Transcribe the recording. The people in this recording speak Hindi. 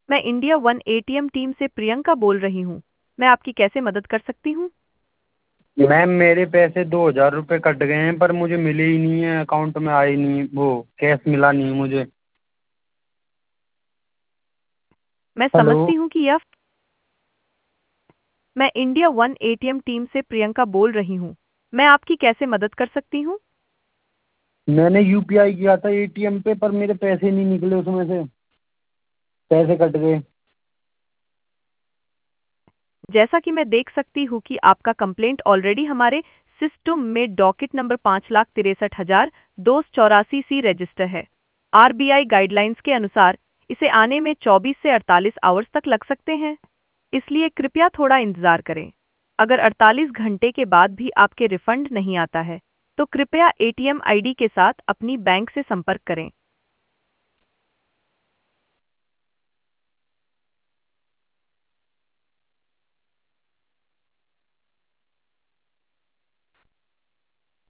मैं इंडिया वन एटीएम टीम से प्रियंका बोल रही हूँ। मैं आपकी कैसे मदद कर सकती हूँ? मैम मेरे पैसे 2,000 रुपये कट गए हैं पर मुझे मिले ही नहीं है, अकाउंट में आए नहीं, वो कैश मिला नहीं मुझे। मैं हेलो। समझती हूँ कि यह मैं इंडिया वन एटीएम टीम से प्रियंका बोल रही हूँ। मैं आपकी कैसे मदद कर सकती हूँ? मैंने यूपीआई किया था एटीएम पे पर मेरे पैसे नहीं निकले उसमें से, पैसे कट गए। जैसा कि मैं देख सकती हूँ कि आपका कंप्लेंट ऑलरेडी हमारे सिस्टम में डॉकेट नंबर 5,63,284 सी रजिस्टर है। आरबीआई गाइडलाइंस के अनुसार इसे आने में 24 से 48 आवर्स तक लग सकते हैं, इसलिए कृपया थोड़ा इंतजार करें। अगर 48 घंटे के बाद भी आपके रिफंड नहीं आता है, तो कृपया एटीएम आईडी के साथ अपनी बैंक से संपर्क करें।